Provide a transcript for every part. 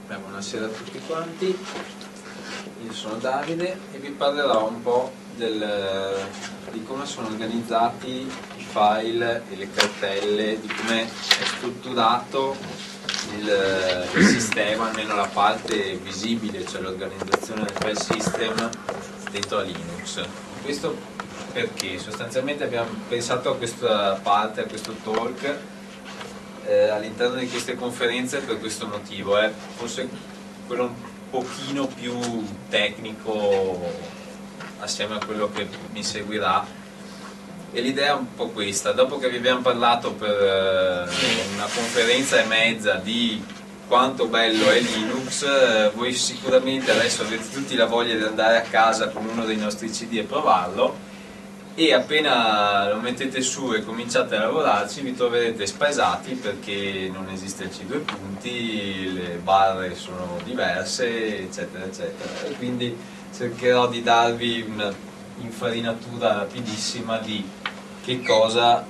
Buonasera a tutti quanti, io sono Davide e vi parlerò un po' di come sono organizzati i file e le cartelle, di come è strutturato il sistema, almeno la parte visibile, cioè l'organizzazione del file system dentro a Linux. Questo perché sostanzialmente abbiamo pensato a questa parte, a questo talk all'interno di queste conferenze per questo motivo, forse quello un pochino più tecnico assieme a quello che mi seguirà, e l'idea è un po' questa. Dopo che vi abbiamo parlato per una conferenza e mezza di quanto bello è Linux, voi sicuramente adesso avete tutti la voglia di andare a casa con uno dei nostri CD e provarlo, e appena lo mettete su e cominciate a lavorarci vi troverete spaesati perché non esiste il C2 punti, le barre sono diverse, eccetera eccetera, e quindi cercherò di darvi una infarinatura rapidissima di che cosa,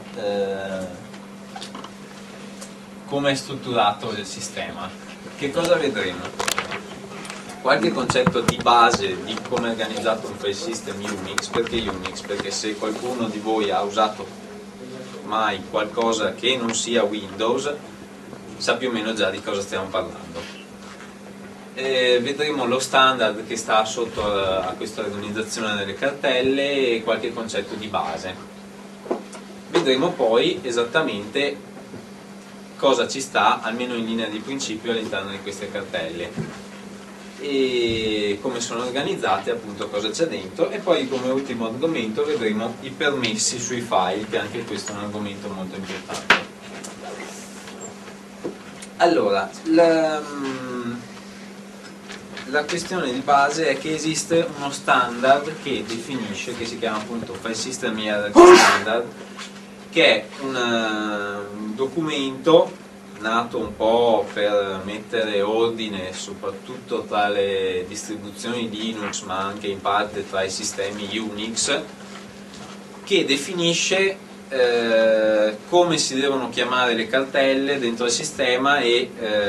come è strutturato il sistema. Che cosa vedremo? Qualche concetto di base di come è organizzato un file system Unix. Perché Unix? Perché se qualcuno di voi ha usato mai qualcosa che non sia Windows sa più o meno già di cosa stiamo parlando. Vedremo lo standard che sta sotto a questa organizzazione delle cartelle e qualche concetto di base. Vedremo poi esattamente cosa ci sta, almeno in linea di principio, all'interno di queste cartelle, e come sono organizzate, appunto cosa c'è dentro, e poi come ultimo argomento vedremo i permessi sui file, che anche questo è un argomento molto importante. Allora, la questione di base è che esiste uno standard che definisce, che si chiama appunto File System Hierarchy Standard, che è un documento nato un po' per mettere ordine soprattutto tra le distribuzioni Linux, ma anche in parte tra i sistemi Unix, che definisce come si devono chiamare le cartelle dentro il sistema e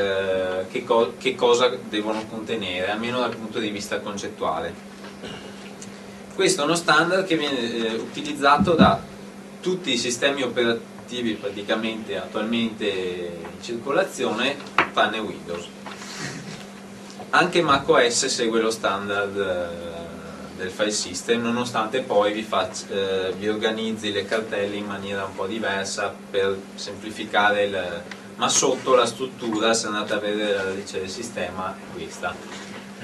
che cosa devono contenere, almeno dal punto di vista concettuale. Questo è uno standard che viene utilizzato da tutti i sistemi operativi praticamente attualmente in circolazione, tranne Windows. Anche macOS segue lo standard del file system, nonostante poi vi organizzi le cartelle in maniera un po' diversa per semplificare ma sotto la struttura, se andate a vedere la radice del sistema, è questa.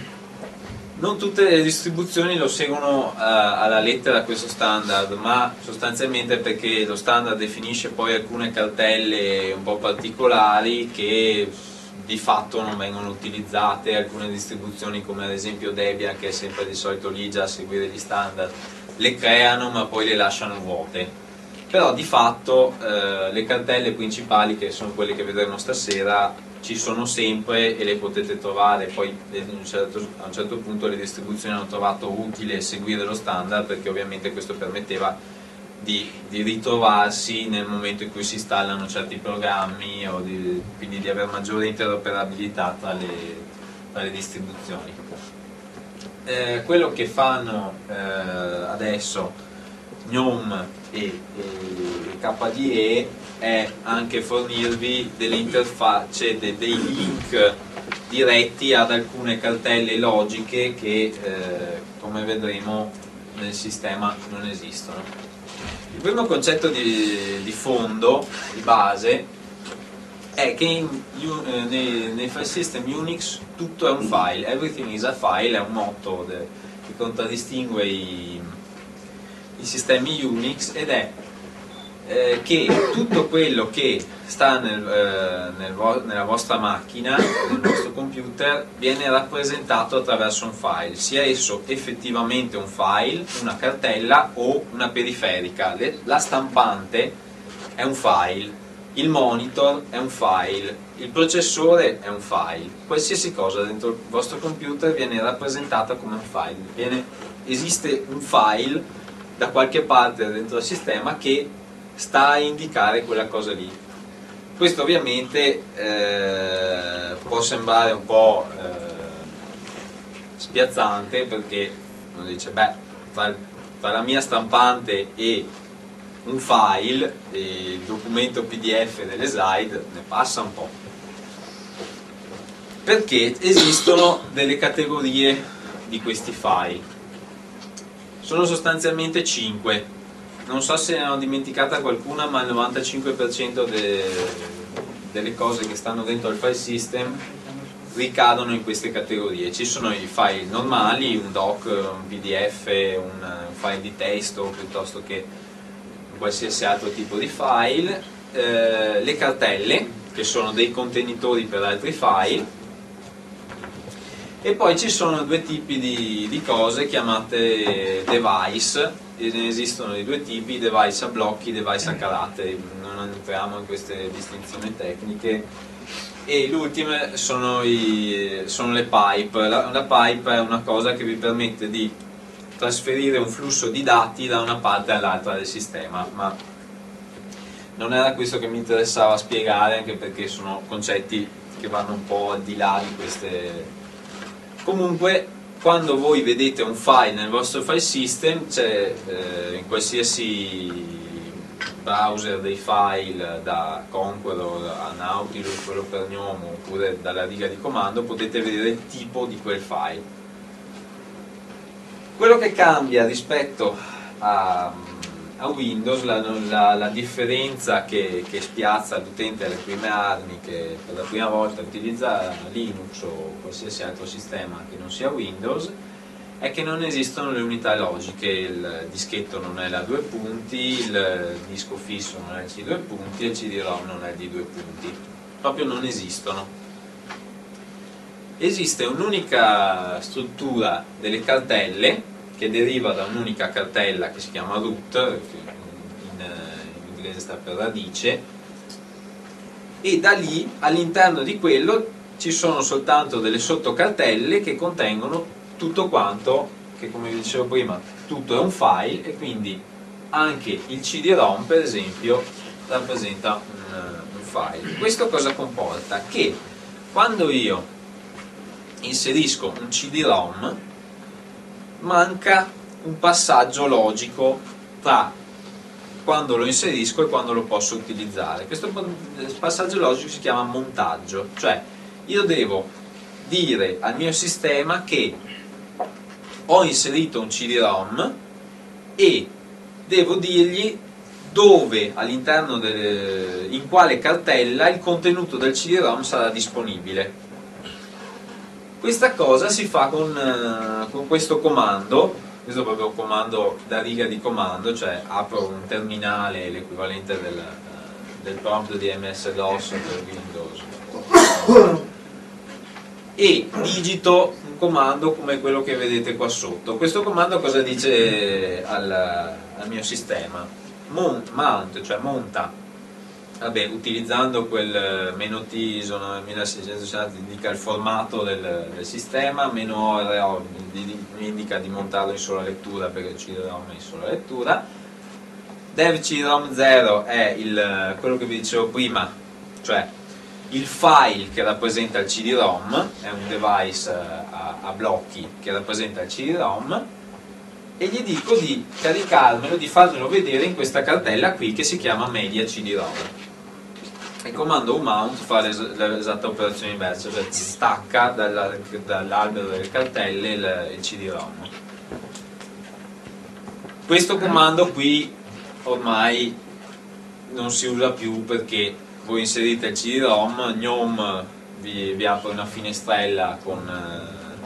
Non tutte le distribuzioni lo seguono alla lettera questo standard, ma sostanzialmente perché lo standard definisce poi alcune cartelle un po' particolari che di fatto non vengono utilizzate. Alcune distribuzioni, come ad esempio Debian, che è sempre di solito lì già a seguire gli standard, le creano ma poi le lasciano vuote. Però di fatto le cartelle principali, che sono quelle che vedremo stasera, ci sono sempre e le potete trovare. Poi a un certo punto le distribuzioni hanno trovato utile seguire lo standard, perché ovviamente questo permetteva di ritrovarsi nel momento in cui si installano certi programmi, o quindi di avere maggiore interoperabilità tra le distribuzioni. Quello che fanno adesso GNOME e KDE è anche fornirvi delle interfacce, dei link diretti ad alcune cartelle logiche che come vedremo nel sistema non esistono. Il primo concetto di fondo, di base, è che nei file system Unix tutto è un file, everything is a file, è un motto che contraddistingue i sistemi Unix, ed è che tutto quello che sta nella vostra macchina, nel vostro computer, viene rappresentato attraverso un file, sia esso effettivamente un file, una cartella o una periferica. La stampante è un file, il monitor è un file, il processore è un file, qualsiasi cosa dentro il vostro computer viene rappresentata come un file. Esiste un file da qualche parte dentro il sistema che sta a indicare quella cosa lì. Questo ovviamente può sembrare un po' spiazzante, perché uno dice, beh, tra la mia stampante e un file, il documento PDF delle slide, ne passa un po'. Perché esistono delle categorie di questi file. Sono sostanzialmente 5. Non so se ne hanno dimenticata qualcuna, ma il 95% delle cose che stanno dentro al file system ricadono in queste categorie. Ci sono i file normali, un doc, un PDF, un file di testo, piuttosto che qualsiasi altro tipo di file, le cartelle, che sono dei contenitori per altri file, e poi ci sono due tipi di cose chiamate device, e ne esistono di due tipi, device a blocchi, device a caratteri. Non entriamo in queste distinzioni tecniche. E l'ultima sono le pipe. La pipe è una cosa che vi permette di trasferire un flusso di dati da una parte all'altra del sistema, ma non era questo che mi interessava spiegare, anche perché sono concetti che vanno un po' al di là di queste. Comunque, quando voi vedete un file nel vostro file system, c'è in qualsiasi browser dei file, da Conqueror a Nautilus, quello per Gnomo, oppure dalla riga di comando, potete vedere il tipo di quel file. Quello che cambia rispetto a Windows, la differenza che spiazza l'utente alle prime armi, che per la prima volta utilizza Linux o qualsiasi altro sistema che non sia Windows, è che non esistono le unità logiche. Il dischetto non è la 2 punti, il disco fisso non è il C2 punti e il CD-ROM non è il D2 punti, proprio non esistono. Esiste un'unica struttura delle cartelle che deriva da un'unica cartella che si chiama root, che in inglese sta per radice, e da lì, all'interno di quello, ci sono soltanto delle sottocartelle che contengono tutto quanto, che come vi dicevo prima, tutto è un file, e quindi anche il CD-ROM, per esempio, rappresenta un file. Questo cosa comporta? Che quando io inserisco un CD-ROM, manca un passaggio logico tra quando lo inserisco e quando lo posso utilizzare. Questo passaggio logico si chiama montaggio, cioè io devo dire al mio sistema che ho inserito un CD-ROM e devo dirgli dove, all'interno in quale cartella il contenuto del CD-ROM sarà disponibile. Questa cosa si fa con questo comando. Questo è proprio un comando da riga di comando, cioè apro un terminale, l'equivalente del prompt di MS-DOS per Windows, e digito un comando come quello che vedete qua sotto. Questo comando cosa dice al mio sistema? Mount, cioè monta. Vabbè, utilizzando quel "-t" sono 1660 indica il formato del sistema, "-r" mi indica di montarlo in sola lettura, perché il CD-ROM è in sola lettura. Dev CD-ROM 0 è quello che vi dicevo prima, cioè il file che rappresenta il CD-ROM, è un device a blocchi che rappresenta il CD-ROM, e gli dico di caricarmelo, di farmelo vedere in questa cartella qui che si chiama media CD-ROM. Il comando umount fa l'esatta operazione inversa, cioè stacca dall'albero delle cartelle il CD-ROM. Questo comando qui ormai non si usa più, perché voi inserite il CD-ROM, GNOME vi apre una finestrella con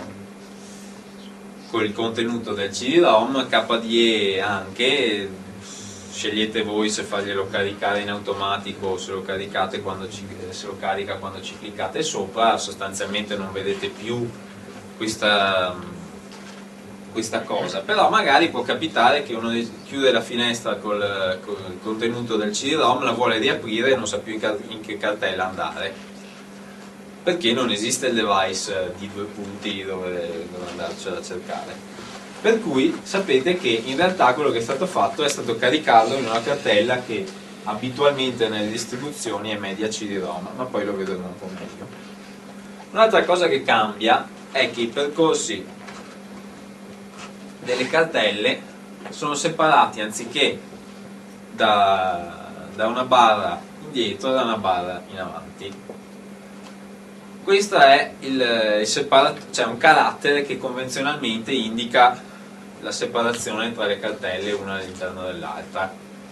il contenuto del CD-ROM, KDE anche, scegliete voi se farglielo caricare in automatico o se lo caricate se lo carica quando ci cliccate sopra. Sostanzialmente non vedete più questa cosa, però magari può capitare che uno chiude la finestra col contenuto del CD-ROM, la vuole riaprire e non sa più in che cartella andare, perché non esiste il device di 2 punti dove andarcela a cercare. Per cui sapete che in realtà quello che è stato fatto è stato caricarlo in una cartella che abitualmente nelle distribuzioni è media CD-ROM, ma poi lo vedremo un po' meglio. Un'altra cosa che cambia è che i percorsi delle cartelle sono separati anziché da una barra indietro da una barra in avanti. Questo è cioè un carattere che convenzionalmente indica la separazione tra le cartelle una all'interno dell'altra.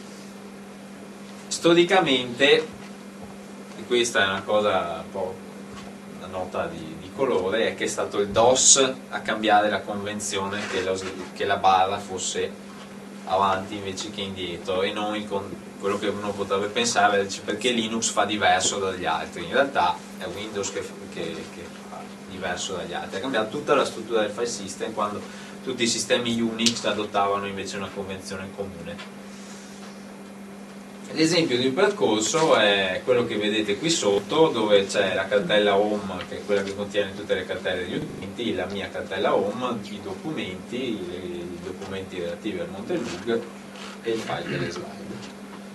Storicamente, e questa è una cosa un po' una nota di colore, è che è stato il DOS a cambiare la convenzione che la barra fosse avanti invece che indietro, e non quello che uno potrebbe pensare, perché Linux fa diverso dagli altri. In realtà è Windows che fa diverso dagli altri. Ha cambiato tutta la struttura del file system quando tutti i sistemi Unix adottavano invece una convenzione comune. L'esempio di un percorso è quello che vedete qui sotto, dove c'è la cartella home, che è quella che contiene tutte le cartelle degli utenti, la mia cartella home, i documenti relativi al Montelug e il file delle slide.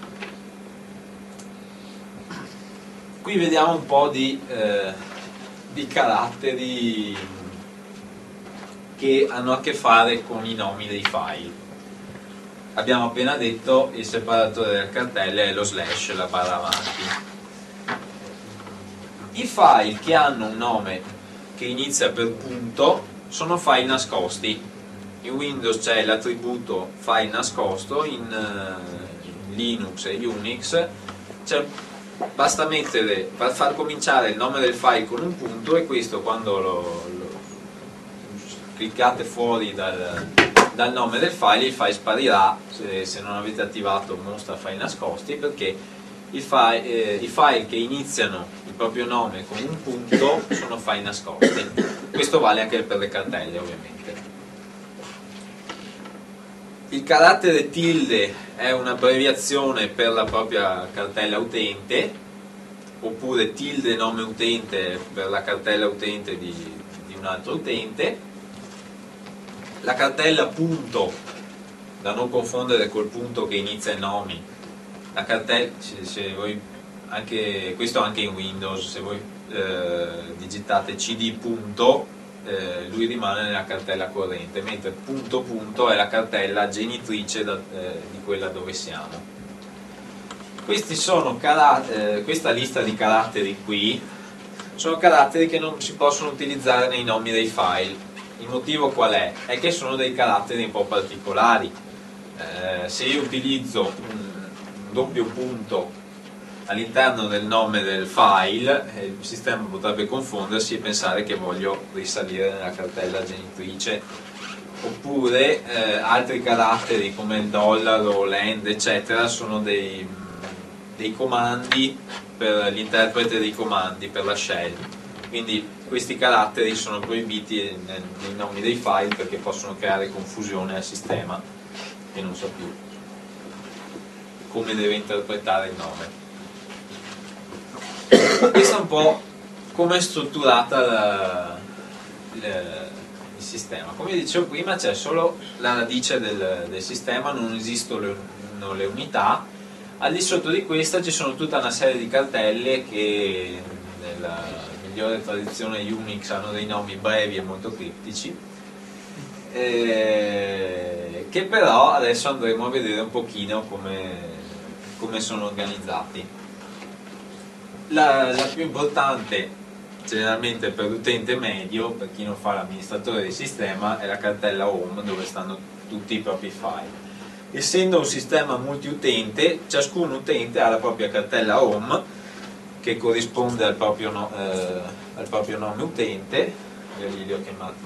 Qui vediamo un po' di caratteri che hanno a che fare con i nomi dei file. Abbiamo appena detto il separatore delle cartelle è lo slash, la barra avanti. I file che hanno un nome che inizia per punto sono file nascosti. In Windows c'è l'attributo file nascosto, in Linux e Unix basta far cominciare il nome del file con un punto, e questo quando lo cliccate fuori dal nome del file, il file sparirà se non avete attivato mostra file nascosti, perché i file che iniziano il proprio nome con un punto sono file nascosti. Questo vale anche per le cartelle, ovviamente. Il carattere tilde è un'abbreviazione per la propria cartella utente, oppure tilde nome utente per la cartella utente di un altro utente. La cartella punto, da non confondere col punto che inizia i nomi, la cartella, se voi, questo anche in Windows, se voi digitate cd punto, lui rimane nella cartella corrente, mentre punto punto è la cartella genitrice di quella dove siamo. Questa lista di caratteri qui sono caratteri che non si possono utilizzare nei nomi dei file. Il motivo qual è? È che sono dei caratteri un po' particolari. Se io utilizzo un doppio punto all'interno del nome del file, il sistema potrebbe confondersi e pensare che voglio risalire nella cartella genitrice. Oppure altri caratteri come il dollaro, l'end, eccetera, sono dei comandi per l'interprete dei comandi, per la shell. Quindi questi caratteri sono proibiti nei nomi dei file, perché possono creare confusione al sistema che non sa più come deve interpretare il nome. Questo è un po' come è strutturata il sistema. Come dicevo prima, c'è solo la radice del sistema, non esistono le unità. Al di sotto di questa ci sono tutta una serie di cartelle che nella migliore tradizione Unix hanno dei nomi brevi e molto criptici, che però adesso andremo a vedere un pochino come sono organizzati. La più importante, generalmente per l'utente medio, per chi non fa l'amministratore del sistema, è la cartella home, dove stanno tutti i propri file. Essendo un sistema multiutente, ciascun utente ha la propria cartella home, che corrisponde al proprio nome utente. Io li ho chiamati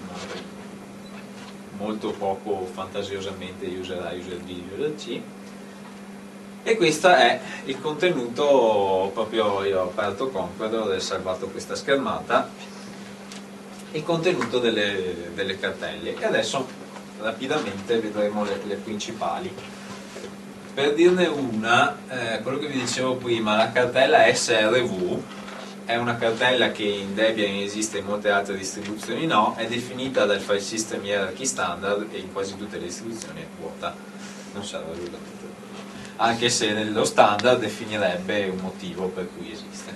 molto poco fantasiosamente user A, user B, user C. E questo è il contenuto, proprio io ho aperto Conqueror e salvato questa schermata, il contenuto delle cartelle. E adesso rapidamente vedremo le principali. Per dirne una, quello che vi dicevo prima, la cartella SRV è una cartella che in Debian esiste, in molte altre distribuzioni no, è definita dal File System Hierarchy Standard e in quasi tutte le distribuzioni è vuota, non serve assolutamente. anche se nello standard definirebbe un motivo per cui esiste.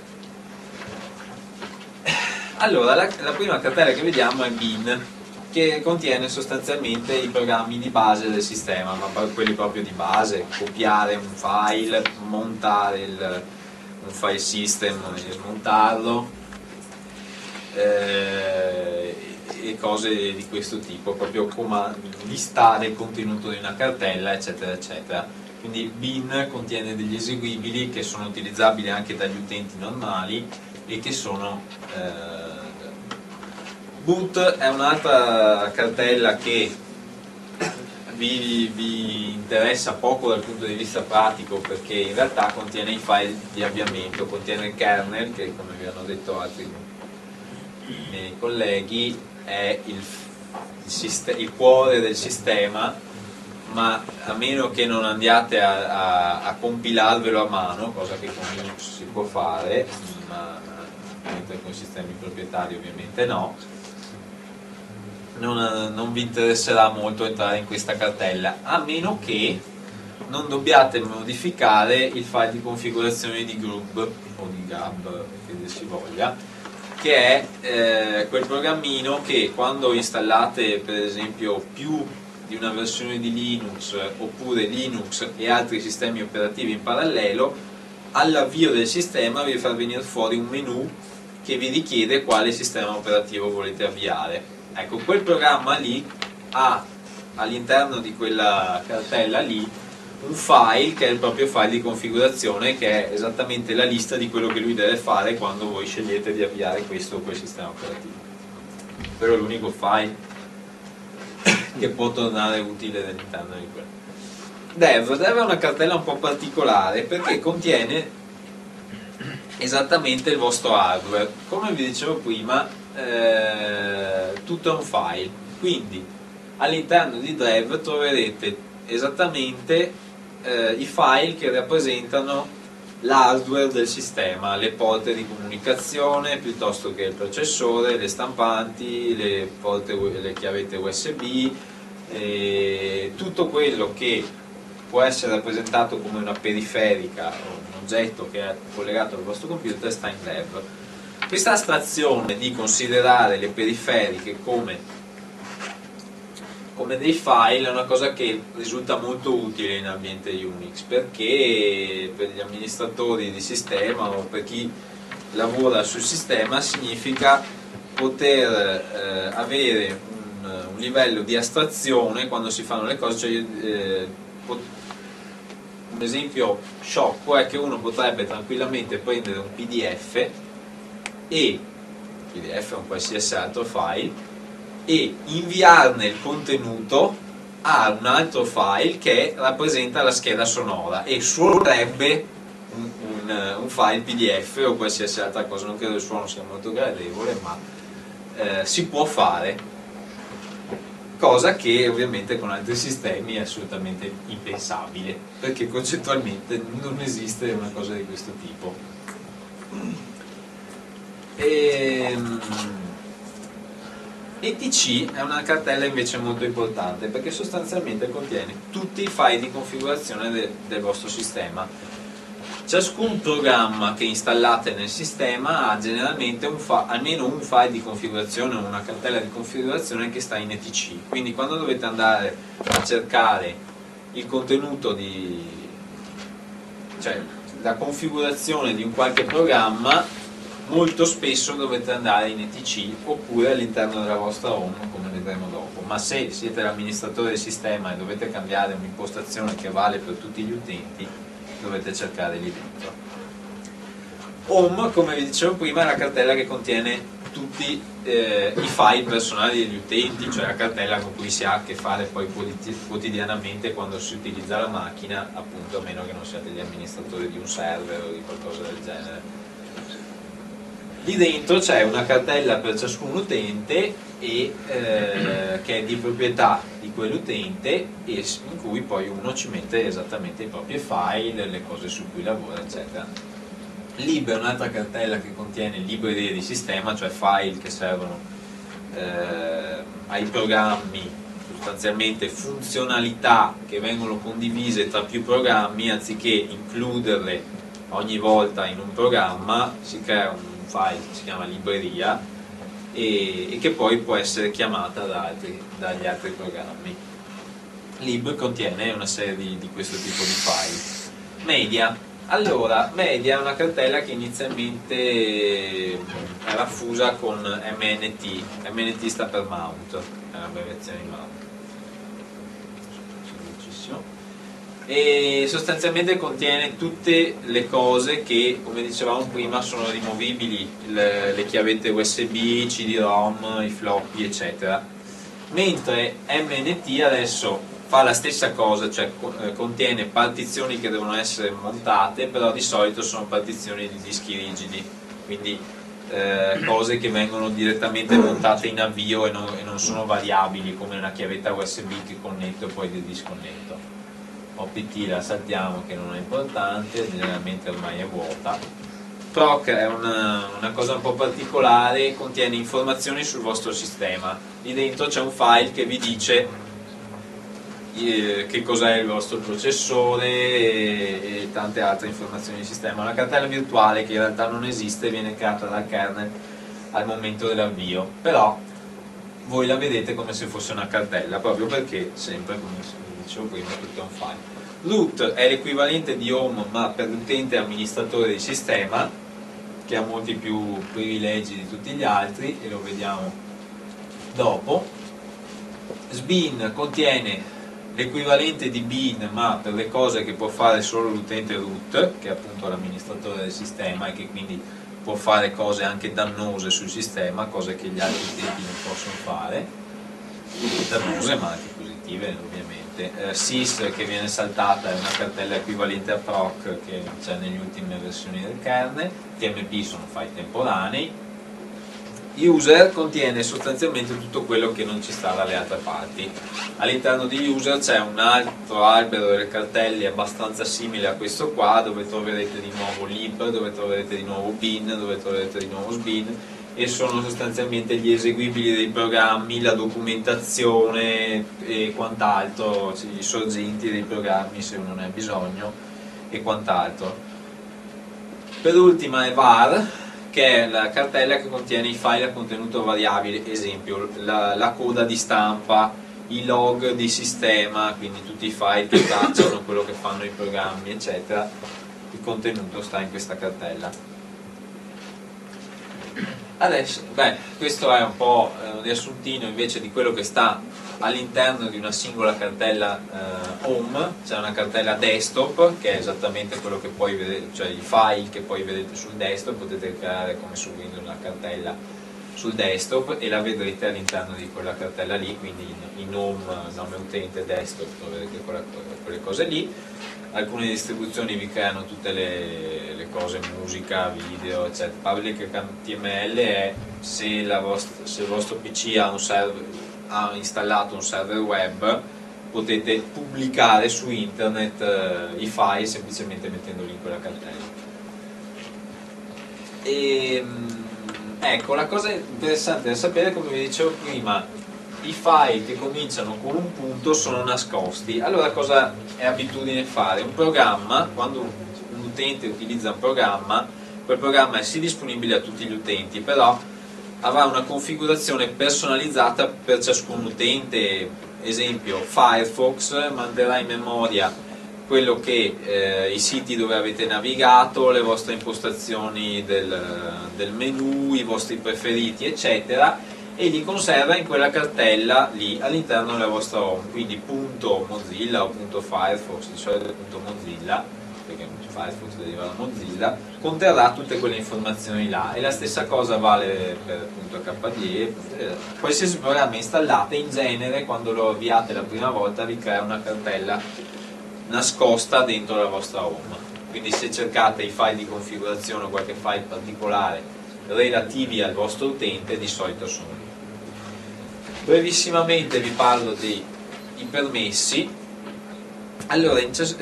Allora, la prima cartella che vediamo è bin, che contiene sostanzialmente i programmi di base del sistema, ma quelli proprio di base: copiare un file, montare un file system e smontarlo, e cose di questo tipo, proprio come listare il contenuto di una cartella, eccetera eccetera. Quindi bin contiene degli eseguibili che sono utilizzabili anche dagli utenti normali e che sono boot è un'altra cartella che vi interessa poco dal punto di vista pratico, perché in realtà contiene i file di avviamento, contiene il kernel, che come vi hanno detto altri miei colleghi è il cuore del sistema, ma a meno che non andiate a compilarvelo a mano, cosa che con Linux si può fare, ma mentre con i sistemi proprietari ovviamente no, non vi interesserà molto entrare in questa cartella, a meno che non dobbiate modificare il file di configurazione di grub o di grub, che dir si voglia, che è quel programmino che quando installate per esempio più di una versione di Linux, oppure Linux e altri sistemi operativi in parallelo, all'avvio del sistema vi fa venire fuori un menu che vi richiede quale sistema operativo volete avviare. Ecco, quel programma lì ha all'interno di quella cartella lì un file che è il proprio file di configurazione, che è esattamente la lista di quello che lui deve fare quando voi scegliete di avviare questo o quel sistema operativo. Però è l'unico file che può tornare utile all'interno di quello. Dev è una cartella un po' particolare perché contiene esattamente il vostro hardware. Come vi dicevo prima, tutto è un file, quindi all'interno di Dev troverete esattamente i file che rappresentano l'hardware del sistema, le porte di comunicazione piuttosto che il processore, le stampanti, le chiavette USB, tutto quello che può essere rappresentato come una periferica o un oggetto che è collegato al vostro computer sta in Dev. Questa astrazione di considerare le periferiche come dei file è una cosa che risulta molto utile in ambiente Unix, perché per gli amministratori di sistema o per chi lavora sul sistema significa poter avere un livello di astrazione quando si fanno le cose, cioè, un esempio sciocco è che uno potrebbe tranquillamente prendere un PDF o un qualsiasi altro file e inviarne il contenuto a un altro file che rappresenta la scheda sonora e suonerebbe un file PDF o qualsiasi altra cosa. Non credo il suono sia molto gradevole, ma si può fare, cosa che ovviamente con altri sistemi è assolutamente impensabile, perché concettualmente non esiste una cosa di questo tipo. etc è una cartella invece molto importante perché sostanzialmente contiene tutti i file di configurazione del vostro sistema. Ciascun programma che installate nel sistema ha generalmente almeno un file di configurazione o una cartella di configurazione che sta in etc. Quindi quando dovete andare a cercare il contenuto cioè la configurazione di un qualche programma, molto spesso dovete andare in etc oppure all'interno della vostra home, come vedremo dopo. Ma se siete l'amministratore del sistema e dovete cambiare un'impostazione che vale per tutti gli utenti, dovete cercare lì dentro. Home, come vi dicevo prima, è la cartella che contiene tutti i file personali degli utenti, cioè la cartella con cui si ha a che fare poi quotidianamente quando si utilizza la macchina, appunto, a meno che non siate gli amministratori di un server o di qualcosa del genere. Lì dentro c'è una cartella per ciascun utente che è di proprietà di quell'utente e in cui poi uno ci mette esattamente i propri file, le cose su cui lavora, eccetera. Lib è un'altra cartella che contiene librerie di sistema, cioè file che servono ai programmi sostanzialmente funzionalità che vengono condivise tra più programmi, anziché includerle ogni volta in un programma, si crea un file che si chiama libreria e che poi può essere chiamata dagli altri programmi. Lib contiene una serie di questo tipo di file. Media. Allora, media è una cartella che inizialmente era fusa con MNT. MNT sta per mount, è l'abbreviazione di mount. E sostanzialmente contiene tutte le cose che, come dicevamo prima, sono rimovibili, le chiavette USB, CD-ROM, i floppy, eccetera. Mentre MNT adesso fa la stessa cosa, cioè contiene partizioni che devono essere montate, però di solito sono partizioni di dischi rigidi, quindi cose che vengono direttamente montate in avvio e non sono variabili come una chiavetta USB che connetto e poi disconnetto. OPT la saltiamo, che non è importante, generalmente ormai è vuota. Proc è una cosa un po' particolare, contiene informazioni sul vostro sistema. Lì dentro c'è un file che vi dice che cos'è il vostro processore e tante altre informazioni di sistema. Una cartella virtuale che in realtà non esiste, viene creata dal kernel al momento dell'avvio, però voi la vedete come se fosse una cartella, proprio perché sempre, come dicevo prima, tutto è un file. Root è l'equivalente di home, ma per l'utente amministratore di sistema, che ha molti più privilegi di tutti gli altri, e lo vediamo dopo. Sbin contiene l'equivalente di bin, ma per le cose che può fare solo l'utente root, che è appunto l'amministratore del sistema e che quindi può fare cose anche dannose sul sistema, cose che gli altri utenti non possono fare, dannose ma anche positive ovviamente. Sys, che viene saltata, è una cartella equivalente a proc che c'è nelle ultime versioni del kernel. TMP sono file temporanei. User contiene sostanzialmente tutto quello che non ci sta dalle altre parti. All'interno di user c'è un altro albero delle cartelle abbastanza simile a questo qua, dove troverete di nuovo lib, dove troverete di nuovo bin, dove troverete di nuovo sbin, e sono sostanzialmente gli eseguibili dei programmi, la documentazione e quant'altro, i sorgenti dei programmi se uno ne ha bisogno e quant'altro. Per ultima è var, che è la cartella che contiene i file a contenuto variabile, esempio la coda di stampa, i log di sistema, quindi tutti i file che tracciano quello che fanno i programmi, eccetera. Il contenuto sta in questa cartella. Adesso, questo è un po' un riassuntino invece di quello che sta all'interno di una singola cartella home. C'è una cartella desktop che è esattamente quello che poi vedete, cioè i file che poi vedete sul desktop, potete creare come su Windows una cartella sul desktop e la vedrete all'interno di quella cartella lì, quindi in home, nome utente, desktop, troverete quelle cose lì. Alcune distribuzioni vi creano tutte le cose, musica, video, eccetera. Public HTML è se il vostro PC ha installato un server web, potete pubblicare su internet i file semplicemente mettendoli in quella cartella. Ecco, la cosa interessante da sapere, come vi dicevo prima, i file che cominciano con un punto sono nascosti. Allora cosa è abitudine fare? Un programma, quando un utente utilizza un programma, quel programma è sì disponibile a tutti gli utenti, però avrà una configurazione personalizzata per ciascun utente. Esempio, Firefox manterrà in memoria quello che i siti dove avete navigato, le vostre impostazioni del menu, i vostri preferiti, eccetera, e li conserva in quella cartella lì all'interno della vostra home. Quindi .mozilla o .firefox, di solito .mozilla, perché Firefox deriva da Mozilla, conterrà tutte quelle informazioni là. E la stessa cosa vale per HDE. Qualsiasi programma installate, in genere quando lo avviate la prima volta vi crea una cartella nascosta dentro la vostra home. Quindi se cercate i file di configurazione o qualche file particolare relativi al vostro utente, di solito sono lì. Brevissimamente vi parlo dei permessi. Allora,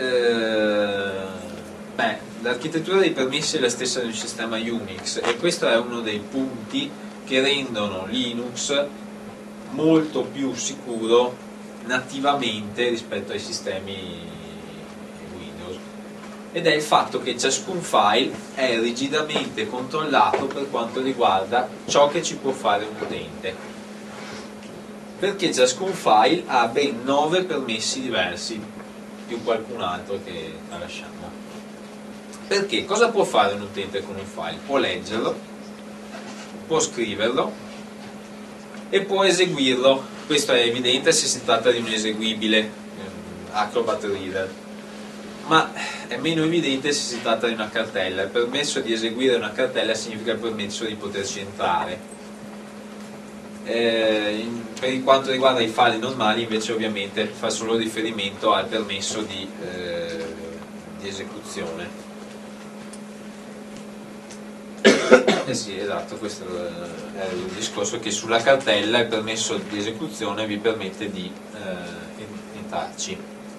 l'architettura dei permessi è la stessa del sistema Unix e questo è uno dei punti che rendono Linux molto più sicuro nativamente rispetto ai sistemi Windows, ed è il fatto che ciascun file è rigidamente controllato per quanto riguarda ciò che ci può fare un utente, perché ciascun file ha ben 9 permessi diversi, più qualcun altro che lasciamo. Perché cosa può fare un utente con un file? Può leggerlo, può scriverlo e può eseguirlo. Questo è evidente se si tratta di un eseguibile Acrobat Reader, ma è meno evidente se si tratta di una cartella. Il permesso di eseguire una cartella significa il permesso di poterci entrare. Per quanto riguarda i file normali invece ovviamente fa solo riferimento al permesso di esecuzione. Sì, esatto, questo è il discorso, che sulla cartella il permesso di esecuzione vi permette di entrarci.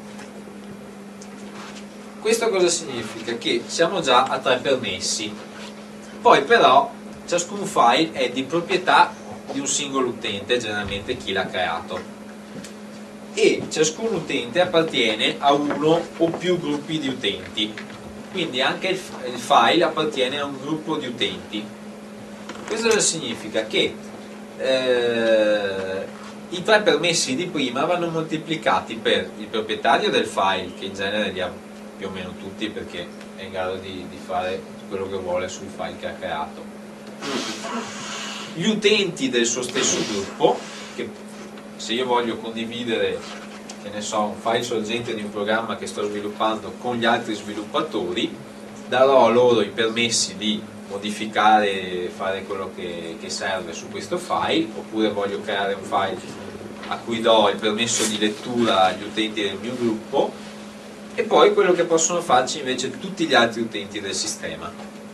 Questo cosa significa? Che siamo già a 3 permessi, poi però ciascun file è di proprietà di un singolo utente, generalmente chi l'ha creato, e ciascun utente appartiene a uno o più gruppi di utenti, quindi anche il file appartiene a un gruppo di utenti. Questo cosa significa? Che i 3 permessi di prima vanno moltiplicati per il proprietario del file, che in genere li ha più o meno tutti perché è in grado di fare quello che vuole sul file che ha creato, gli utenti del suo stesso gruppo, che se io voglio condividere, che ne so, un file sorgente di un programma che sto sviluppando con gli altri sviluppatori, darò a loro i permessi di modificare, fare quello che serve su questo file, oppure voglio creare un file a cui do il permesso di lettura agli utenti del mio gruppo, e poi quello che possono farci invece tutti gli altri utenti del sistema.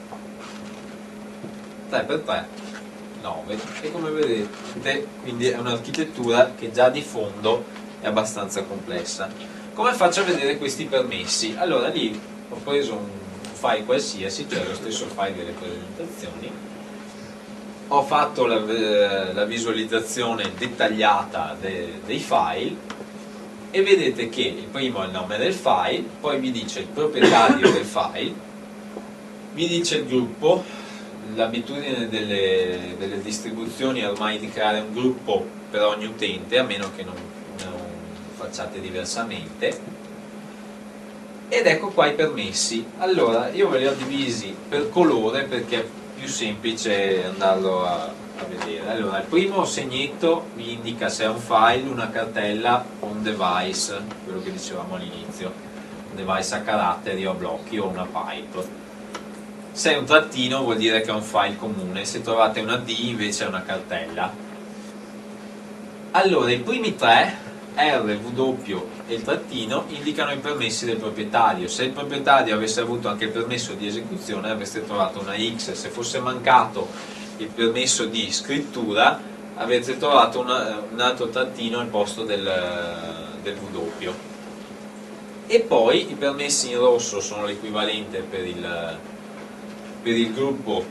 3x3, 9, e come vedete quindi è un'architettura che già di fondo è abbastanza complessa. Come faccio a vedere questi permessi? Allora lì ho preso un file qualsiasi, cioè lo stesso file delle presentazioni, ho fatto la visualizzazione dettagliata dei file, e vedete che il primo è il nome del file, poi vi dice il proprietario del file, vi dice il gruppo. L'abitudine delle distribuzioni è ormai di creare un gruppo per ogni utente, a meno che non facciate diversamente, ed ecco qua i permessi. Allora io ve li ho divisi per colore perché è più semplice andarlo a vedere. Allora il primo segnetto vi indica se è un file, una cartella o un device, quello che dicevamo all'inizio, un device a caratteri o a blocchi o una pipe. Se è un trattino vuol dire che è un file comune, se trovate una D invece è una cartella. Allora i primi 3, R, W e il trattino, indicano i permessi del proprietario. Se il proprietario avesse avuto anche il permesso di esecuzione avreste trovato una X, se fosse mancato il permesso di scrittura avrete trovato un altro trattino al posto del W. E poi i permessi in rosso sono l'equivalente per il gruppo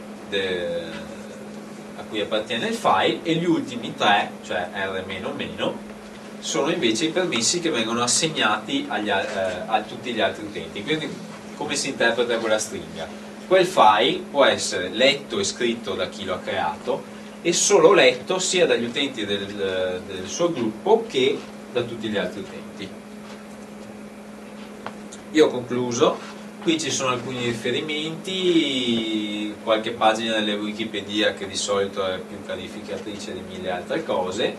a cui appartiene il file, e gli ultimi 3, cioè R-, sono invece i permessi che vengono assegnati a tutti gli altri utenti. Quindi come si interpreta quella stringa? Quel file può essere letto e scritto da chi lo ha creato, e solo letto sia dagli utenti del suo gruppo che da tutti gli altri utenti. Io ho concluso. Qui ci sono alcuni riferimenti, qualche pagina delle Wikipedia che di solito è più codificatrice di 1000 altre cose,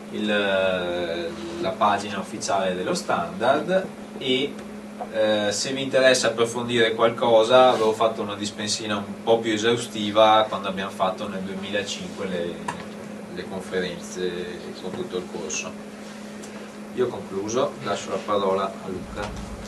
la pagina ufficiale dello standard, e se vi interessa approfondire qualcosa avevo fatto una dispensina un po' più esaustiva quando abbiamo fatto nel 2005 le conferenze con tutto il corso. Io ho concluso, lascio la parola a Luca.